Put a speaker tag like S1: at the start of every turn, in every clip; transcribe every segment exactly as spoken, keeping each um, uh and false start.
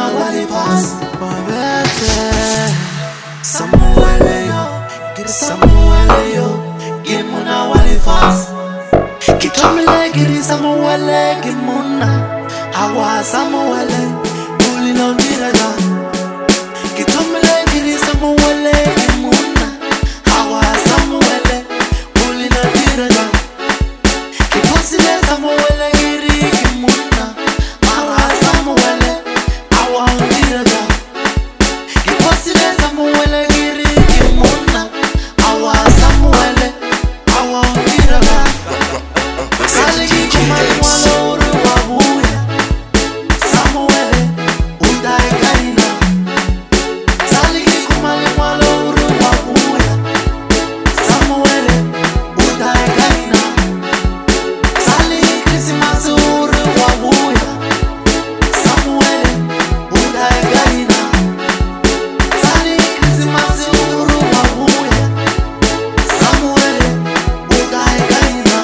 S1: wali pass babete Samuele yo giri Samuele yo gimuna wali pass Kitomile giri Samuele gimuna hawa Samuele uli no diraja Kitomile giri Samuele gimuna hawa Samuele uli no diraja Kiposile Samuele giri gimuna mara Samuele hawa diraja Kiposile Samuele giri gimuna hawa Samuele hawa diraja Saligi kumali walo uru wabuya Samuele udai kaina Saligi kumali walo uru wabuya Samuele udai kaina Saligi Christmas uru wabuya Samuele udai kaina Saligi Christmas uru wabuya Samuele udai kaina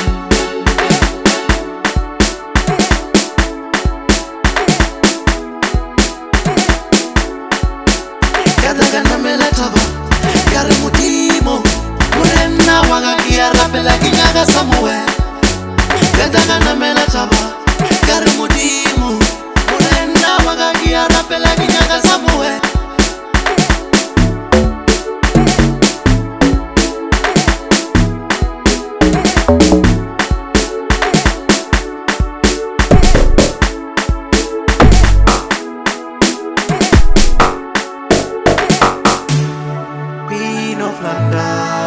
S1: Kadagana melataba Yare mudimo Murena waga kia rapela kinyaga Samuel Kadagana melataba Yare mudimo Murena waga kia rapela kinyaga Samuel Queen of London,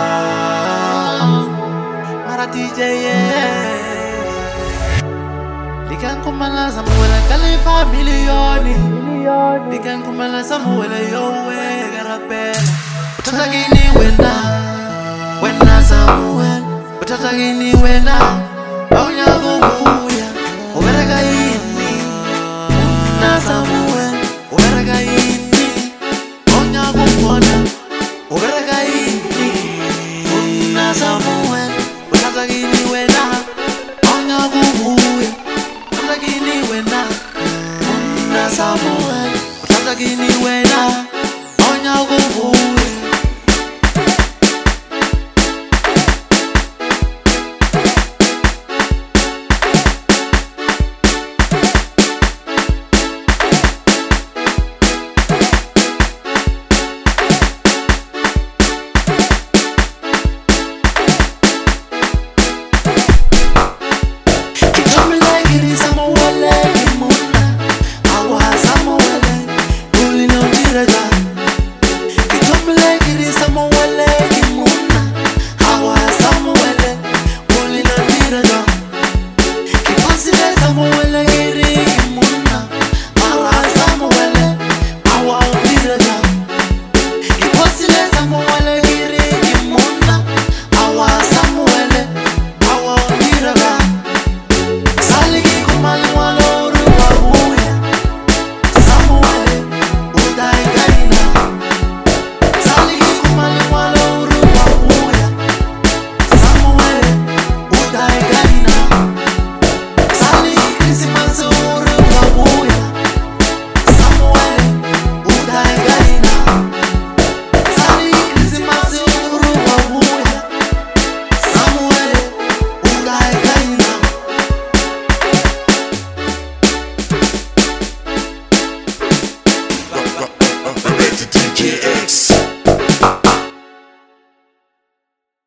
S1: Mara D J, Likan kumala Samuel Khalifa milioni, Likan kumala Samuel yowe garapela. Utata gini wena, wena Samuel. Utata gini wena, aunya gubuya. Uberega ini, na Samuel. Uberega ini, aunya gubona. Uberega ini, una Samuel. Utata gini wena, aunya gubuya. Utata gini wena, una Samuel. Utata gini wena, aunya gubuya. Samuele,